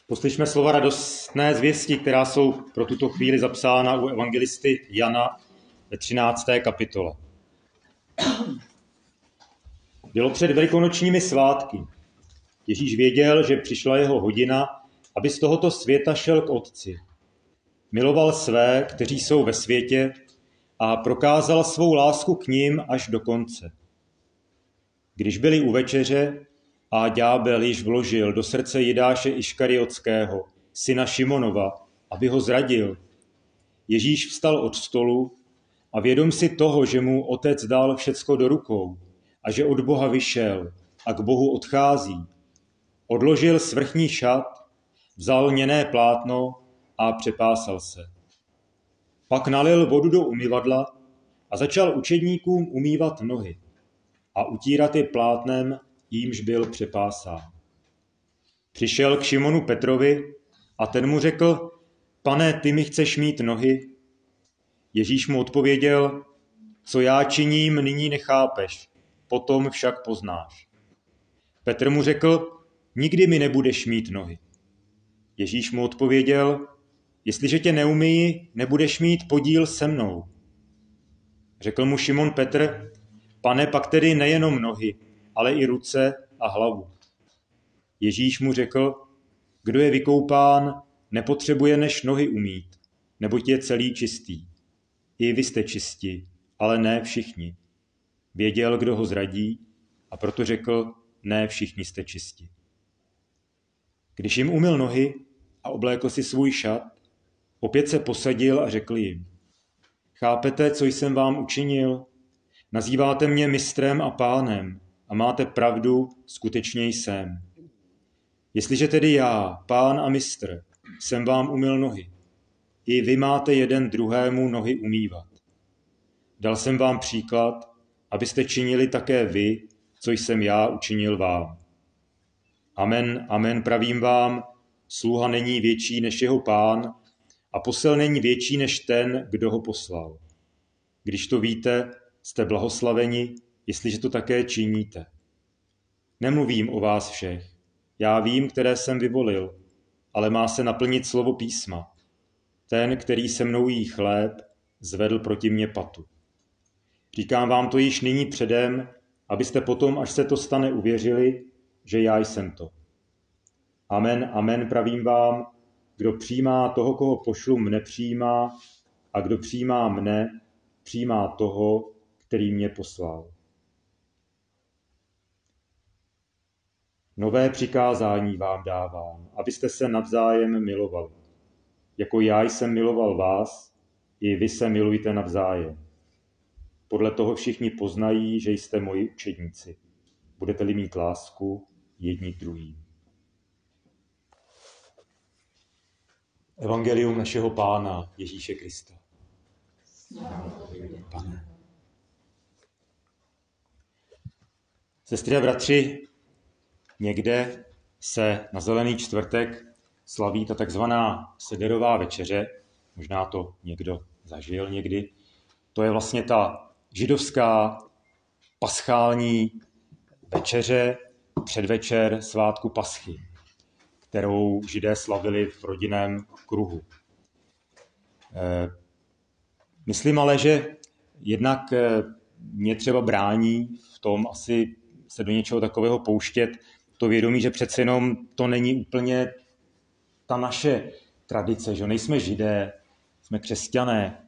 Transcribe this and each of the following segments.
Poslyšme slova radostné zvěsti, která jsou pro tuto chvíli zapsána u evangelisty Jana ve 13. kapitole. Bylo před velikonočními svátky. Ježíš věděl, že přišla jeho hodina, aby z tohoto světa šel k Otci. Miloval své, kteří jsou ve světě, a prokázal svou lásku k nim až do konce. Když byli u večeře a ďábel již vložil do srdce Jidáše Iškariotského, syna Šimonova, aby ho zradil, Ježíš vstal od stolu a vědom si toho, že mu Otec dal všecko do rukou a že od Boha vyšel a k Bohu odchází, odložil svrchní šat, vzal lněné plátno a přepásal se. Pak nalil vodu do umyvadla a začal učedníkům umývat nohy a utírat je plátnem, jímž byl přepásán. Přišel k Šimonu Petrovi a ten mu řekl: Pane, ty mi chceš mít nohy? Ježíš mu odpověděl: Co já činím, nyní nechápeš, potom však poznáš. Petr mu řekl: Nikdy mi nebudeš mít nohy. Ježíš mu odpověděl: Jestliže tě neumyji, nebudeš mít podíl se mnou. Řekl mu Šimon Petr: Pane, pak tedy nejenom nohy, ale i ruce a hlavu. Ježíš mu řekl: Kdo je vykoupán, nepotřebuje než nohy umýt, neboť je celý čistý. I vy jste čistí, ale ne všichni. Věděl, kdo ho zradí, a proto řekl: Ne všichni jste čistí. Když jim umyl nohy a oblékl si svůj šat, opět se posadil a řekl jim: Chápete, co jsem vám učinil? Nazýváte mě mistrem a pánem a máte pravdu, skutečně jsem. Jestliže tedy já, pán a mistr, jsem vám umyl nohy, i vy máte jeden druhému nohy umývat. Dal jsem vám příklad, abyste činili také vy, co jsem já učinil vám. Amen, amen, pravím vám, sluha není větší než jeho pán a posel není větší než ten, kdo ho poslal. Když to víte, jste blahoslaveni, jestliže to také činíte. Nemluvím o vás všech. Já vím, které jsem vyvolil, ale má se naplnit slovo písma. Ten, který se mnou jí chléb, zvedl proti mně patu. Říkám vám to již nyní předem, abyste potom, až se to stane, uvěřili, že já jsem to. Amen, amen, pravím vám, kdo přijímá toho, koho pošlu, mne přijímá, a kdo přijímá mne, přijímá toho, který mě poslal. Nové přikázání vám dávám, abyste se navzájem milovali. Jako já jsem miloval vás, i vy se milujte navzájem. Podle toho všichni poznají, že jste moji učedníci. Budete-li mít lásku jedni k druhým. Evangelium našeho Pána Ježíše Krista. Pane. Sestry a bratři, někde se na Zelený čtvrtek slaví ta takzvaná sederová večeře. Možná to někdo zažil někdy. To je vlastně ta židovská paschální večeře, předvečer svátku Paschy, kterou Židé slavili v rodinném kruhu. Myslím ale, že jednak mě třeba brání v tom asi se do něčeho takového pouštět to vědomí, že přece jenom to není úplně ta naše tradice, že nejsme Židé, jsme křesťané,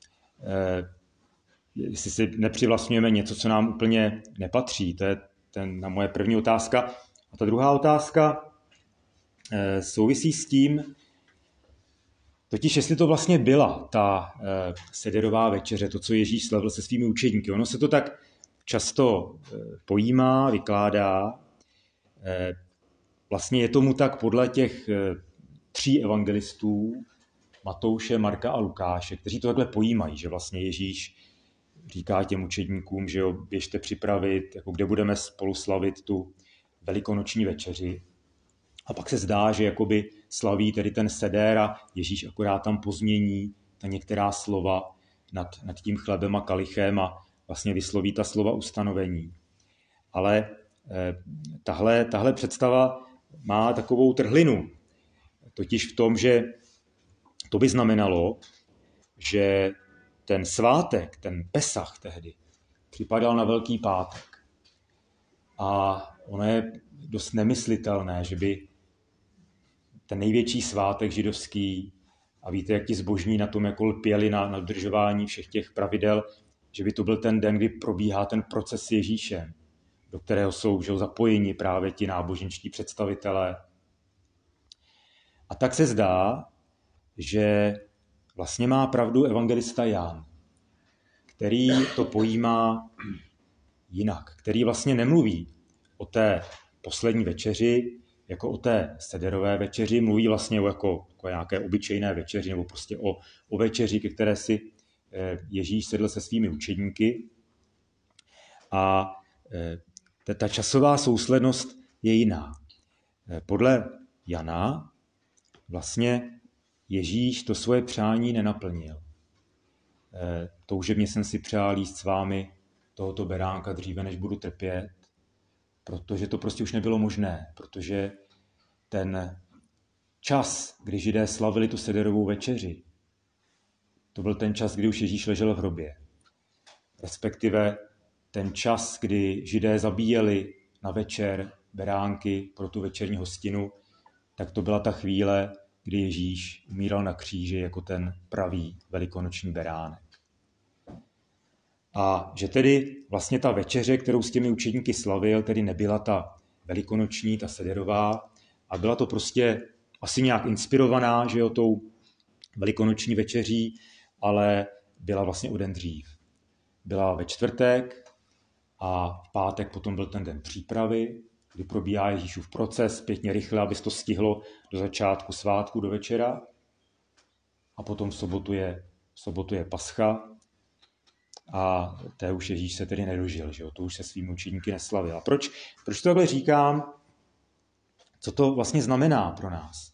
jestli si nepřivlastňujeme něco, co nám úplně nepatří. To je na moje první otázka. A ta druhá otázka souvisí s tím, totiž jestli to vlastně byla ta sederová večeře, to, co Ježíš slavil se svými učedníky. Ono se to tak často pojímá, vykládá. Vlastně je tomu tak podle těch 3 evangelistů, Matouše, Marka a Lukáše, kteří to takhle pojímají, že vlastně Ježíš říká těm učedníkům, že jo, běžte připravit, jako kde budeme spolu slavit tu velikonoční večeři. A pak se zdá, že jakoby slaví tedy ten seder a Ježíš akorát tam pozmění ta některá slova nad tím chlebem a kalichem a vlastně vysloví ta slova ustanovení. Ale tahle představa má takovou trhlinu. totiž v tom, že to by znamenalo, že ten svátek, ten Pesach tehdy, připadal na Velký pátek. A ono je dost nemyslitelné, že by ten největší svátek židovský, a víte, jak ti zbožní na tom jako lpěli na dodržování všech těch pravidel, že by to byl ten den, kdy probíhá ten proces s Ježíšem, do kterého jsou zapojeni právě ti náboženští představitelé. A tak se zdá, že vlastně má pravdu evangelista Jan, který to pojímá jinak, který vlastně nemluví o té poslední večeři, jako o té sederové večeři, mluví vlastně jako nějaké obyčejné večeři, nebo prostě o večeři, ke které si Ježíš sedl se svými učedníky. A ta časová souslednost je jiná. Podle Jana vlastně Ježíš to svoje přání nenaplnil. Toužebně jsem si přál jíst s vámi tohoto beránka dříve, než budu trpět, protože to prostě už nebylo možné, protože ten čas, kdy Židé slavili tu sederovou večeři, to byl ten čas, kdy už Ježíš ležel v hrobě. Respektive ten čas, kdy Židé zabíjeli na večer beránky pro tu večerní hostinu, tak to byla ta chvíle, kdy Ježíš umíral na kříži jako ten pravý velikonoční beránek. A že tedy vlastně ta večeře, kterou s těmi učedníky slavil, tedy nebyla ta velikonoční, ta sederová, a byla to prostě asi nějak inspirovaná, že jo, tou velikonoční večeří, ale byla vlastně o den dřív. Byla ve čtvrtek a v pátek potom byl ten den přípravy, kdy probíhá Ježíšův proces pěkně rychle, aby se to stihlo do začátku svátku, do večera. A potom v sobotu je Pascha a té už Ježíš se tedy nedožil, že jo? To už se svými učedníky neslavil. A proč to takhle říkám? Co to vlastně znamená pro nás?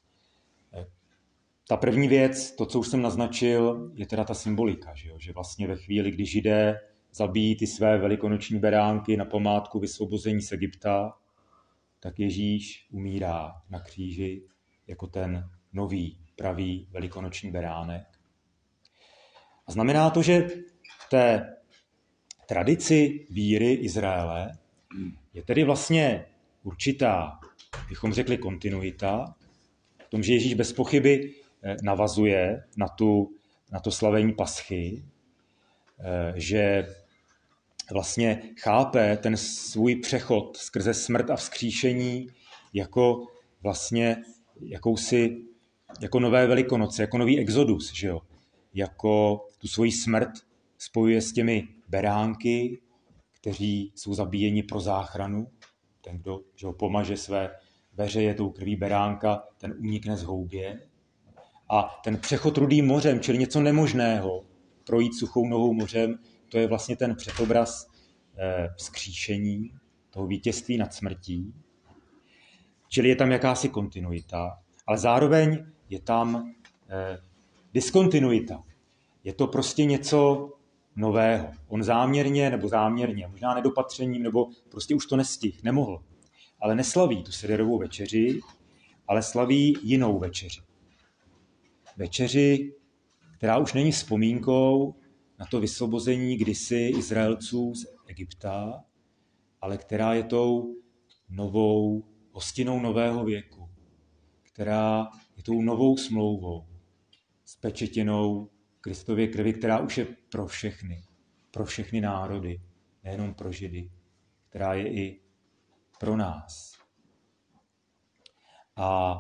Ta první věc, to, co už jsem naznačil, je teda ta symbolika, že jo? Že vlastně ve chvíli, kdy Židé zabijí ty své velikonoční beránky na památku vysvobození z Egypta, tak Ježíš umírá na kříži jako ten nový, pravý velikonoční beránek. A znamená to, že v té tradici víry Izraele je tedy vlastně určitá, bychom řekli, kontinuita, v tom, že Ježíš bez pochyby navazuje na to slavení Paschy, že vlastně chápe ten svůj přechod skrze smrt a vzkříšení jako vlastně jako nové Velikonoce, jako nový exodus, že jo? Jako tu svoji smrt spojuje s těmi beránky, kteří jsou zabíjeni pro záchranu. Ten, kdo že ho pomaže své veřeje tou krví beránka, ten unikne z houbě. A ten přechod Rudým mořem, čili něco nemožného, projít suchou nohou mořem, to je vlastně ten předobraz vzkříšení, toho vítězství nad smrtí. Čili je tam jakási kontinuita, ale zároveň je tam diskontinuita. Je to prostě něco nového. On záměrně, možná nedopatřením, nebo prostě už to nemohl. Ale neslaví tu sederovou večeři, ale slaví jinou večeři. Večeři, která už není vzpomínkou na to vysvobození kdysi Izraelců z Egypta, ale která je tou novou hostinou nového věku, která je tou novou smlouvou, spečetěnou Kristově krvi, která už je pro všechny národy, nejenom pro Židy, která je i pro nás. A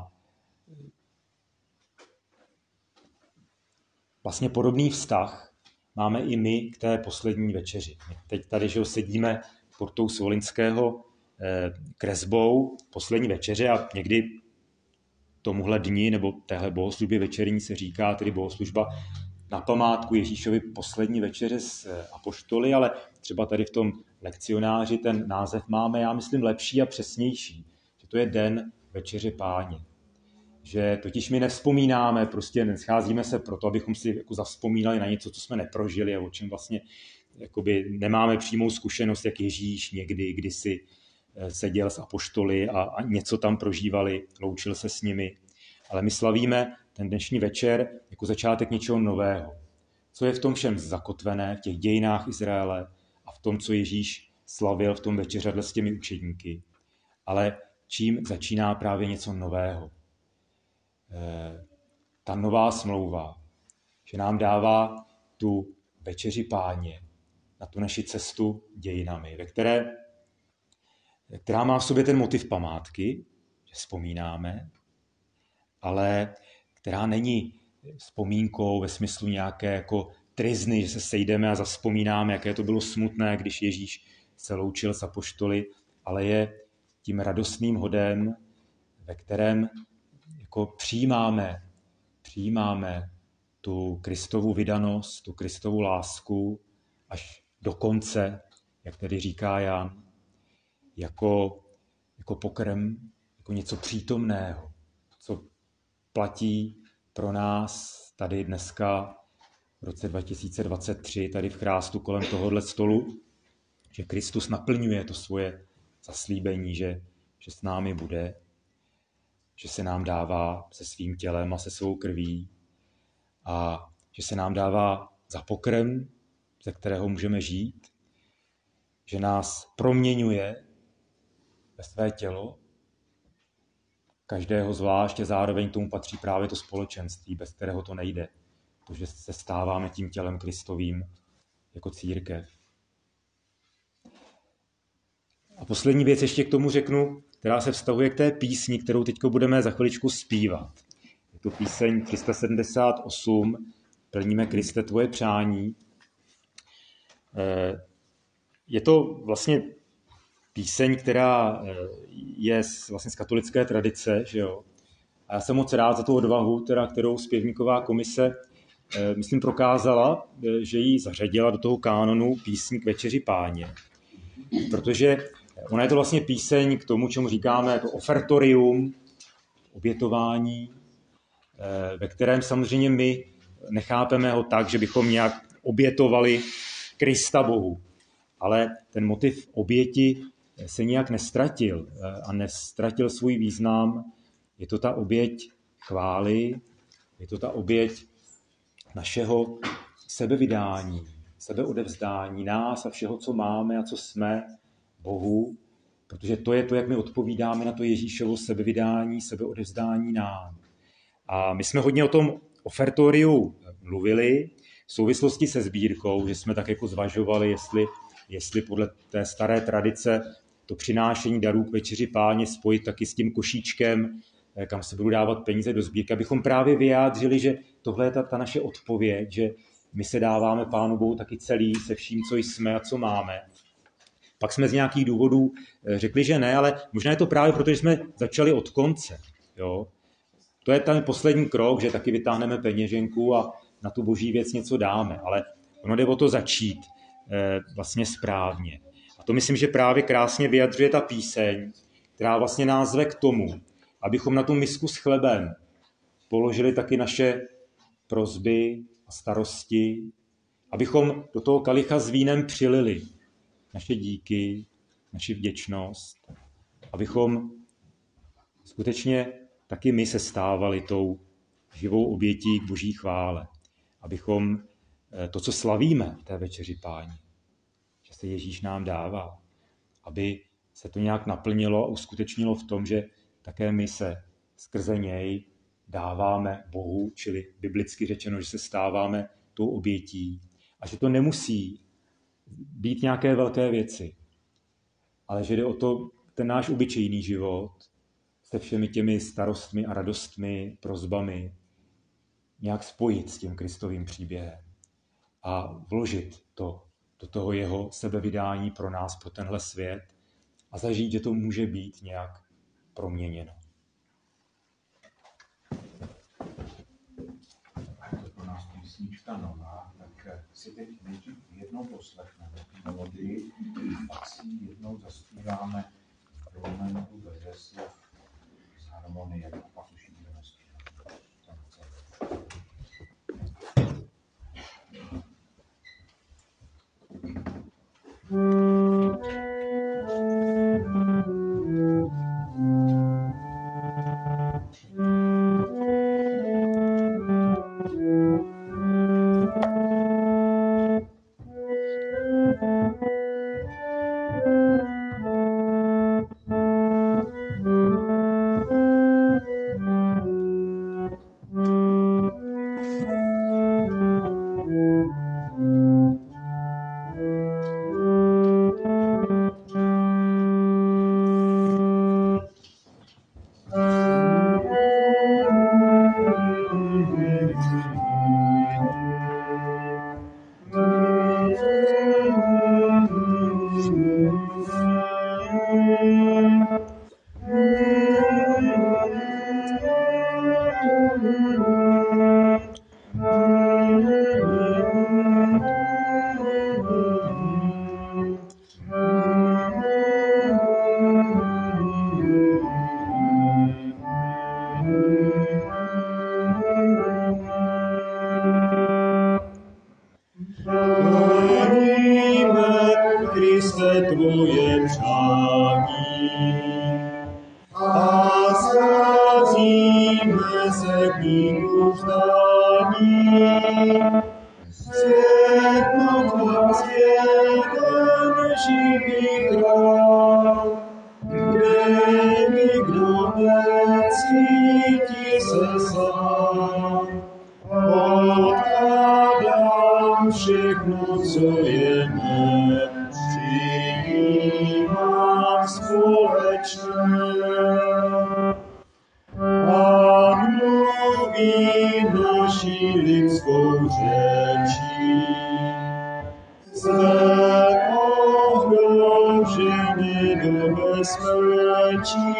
vlastně podobný vztah máme i my k té poslední večeři. My teď tady, že sedíme pod tou Svolinského kresbou poslední večeře a někdy tomuhle dni nebo téhle bohoslužbě večerní se říká tedy bohoslužba na památku Ježíšovy poslední večeře s apoštoly, ale třeba tady v tom lekcionáři ten název máme, já myslím, lepší a přesnější, že to je den večeře Páně. Že totiž my nevzpomínáme, prostě nescházíme se proto, abychom si jako zavzpomínali na něco, co jsme neprožili a o čem vlastně jakoby nemáme přímou zkušenost, jak Ježíš někdy, kdysi seděl s apoštoly a něco tam prožívali, loučil se s nimi. ale my slavíme ten dnešní večer jako začátek něčeho nového. Co je v tom všem zakotvené, v těch dějinách Izraele a v tom, co Ježíš slavil v tom večeřadle s těmi učedníky. Ale čím začíná právě něco nového. Ta nová smlouva, že nám dává tu večeři Páně na tu naši cestu dějinami, která má v sobě ten motiv památky, že vzpomínáme, ale která není vzpomínkou ve smyslu nějaké jako tryzny, že se sejdeme a zavzpomínáme, jaké to bylo smutné, když Ježíš se loučil s apoštoly, ale je tím radostným hodem, ve kterém jako přijímáme tu Kristovu vydanost, tu Kristovu lásku až do konce, jak tedy říká Jan, jako pokrm, jako něco přítomného, co platí pro nás tady dneska v roce 2023, tady v chrástu kolem tohohle stolu, že Kristus naplňuje to svoje zaslíbení, že s námi bude, že se nám dává se svým tělem a se svou krví a že se nám dává za pokrm, ze kterého můžeme žít, že nás proměňuje ve své tělo, každého zvláště, zároveň tomu patří právě to společenství, bez kterého to nejde. To, že se stáváme tím tělem Kristovým jako církev. A poslední věc ještě k tomu řeknu, která se vztahuje k té písni, kterou teď budeme za chviličku zpívat. Je to píseň 378, Plníme Kriste tvoje přání. Je to vlastně píseň, která je vlastně z katolické tradice, že jo. A já jsem moc rád za tu odvahu, kterou zpěvníková komise, myslím, prokázala, že ji zařadila do toho kánonu písní k Večeři Páně. Protože ona je to vlastně píseň k tomu, čemu říkáme to ofertorium, obětování, ve kterém samozřejmě my nechápeme ho tak, že bychom nějak obětovali Krista Bohu. Ale ten motiv oběti se nijak nestratil a nestratil svůj význam. Je to ta oběť chvály, je to ta oběť našeho sebevydání, sebeodevzdání nás a všeho, co máme a co jsme Bohu, protože to je to, jak my odpovídáme na to Ježíšovo sebevydání, sebeodevzdání nám. A my jsme hodně o tom ofertoriu mluvili v souvislosti se sbírkou, že jsme tak jako zvažovali, jestli podle té staré tradice to přinášení darů k Večeři Páně spojit taky s tím košíčkem, kam se budou dávat peníze do sbírky, abychom právě vyjádřili, že tohle je ta naše odpověď, že my se dáváme Pánu Bohu taky celý se vším, co jsme a co máme. Pak jsme z nějakých důvodů řekli, že ne, ale možná je to právě proto, že jsme začali od konce. Jo? To je ten poslední krok, že taky vytáhneme peněženku a na tu boží věc něco dáme, ale ono jde o to začít vlastně správně. A to myslím, že právě krásně vyjadřuje ta píseň, která vlastně nás zve k tomu, abychom na tu misku s chlebem položili taky naše prosby a starosti, abychom do toho kalicha s vínem přilili naše díky, naši vděčnost, abychom skutečně taky my se stávali tou živou obětí k boží chvále, abychom to, co slavíme v té Večeři Páně, že se Ježíš nám dává, aby se to nějak naplnilo a uskutečnilo v tom, že také my se skrze něj dáváme Bohu, čili biblicky řečeno, že se stáváme tou obětí a že to nemusí být nějaké velké věci, ale že jde o to, ten náš obyčejný život se všemi těmi starostmi a radostmi, prosbami nějak spojit s tím Kristovým příběhem a vložit to do toho jeho sebevydání pro nás, pro tenhle svět a zažít, že to může být nějak proměněno. Je to pro nás písnička nová, tak si teď nejdřív jednou poslechneme melodii, pak si jednou zaspíváme fragmentu beze slov z harmonie a pak už ji budeme zpívat. cítí se sám. Odkládám všechno, co je mé, přijímám společné. Pán mluví naší lidskou řečí, jsme ohroženi do bezpečí.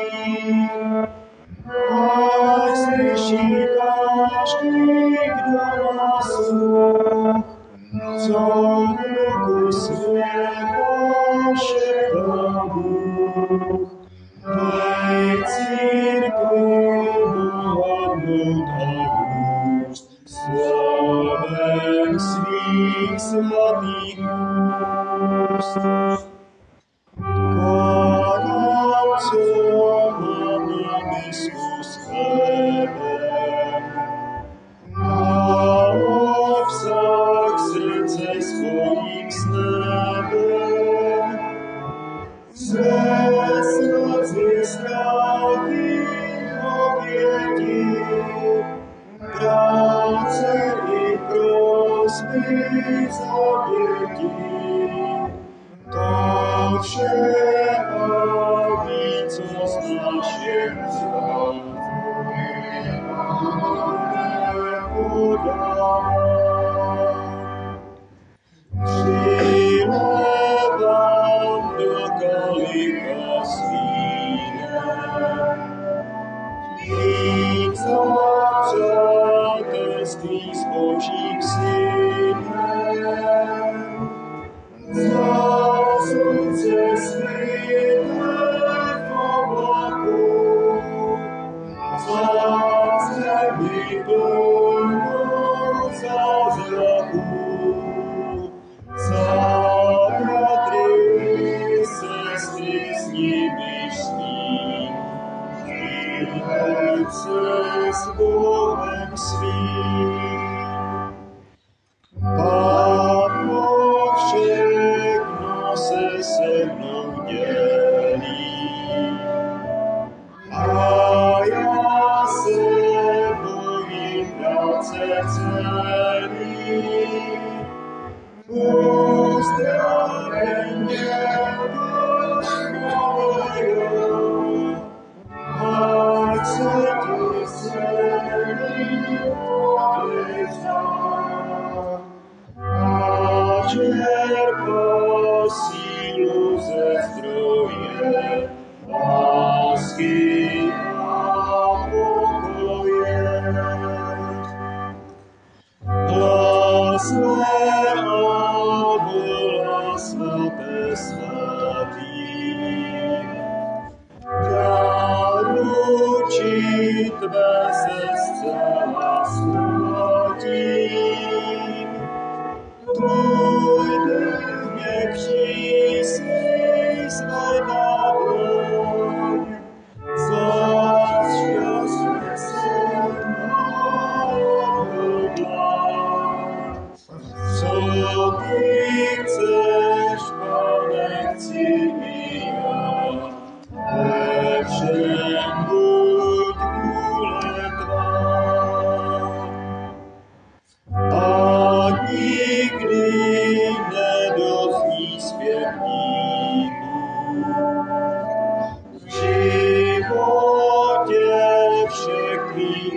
Ať slyší každý, kdo má sluch, co v ruku světa šeptá Bůh. Dej církvi bohatnout a růst slovem svých svatých úst. Kládám, co mám na misku s chlebem, a obsah srdce spojím s nebem. Své slzy ztráty oběti, práce i prosby za děti. To vše a víc, co z našich zrad nepodám. Přilévám do kalicha s vínem, víc za přátelství s Božím synem, za slunce světle v oblaku, za zemi plnou zázraků, za bratry, sestry, s nimiž smím vydat se s Bohem svým. Pán Bůh všechno se mnou dělí, a já se bojím práce celý. Uzdraví mě, Boží, ať se ti celý odevzdá. A čerpá sílu ze zdroje lásky a pokoje. Hlas své a volá svaté svatý, ruči tvé se zcela ztratím. Tvůj dech mě přísný zvedá dlaň, zas šťastně se odhodlám. Co ty chceš, Pane, chci i já, ve všem buď vůle tvá. Ať nikdy nedozní zpěvníků, v životě všech tvých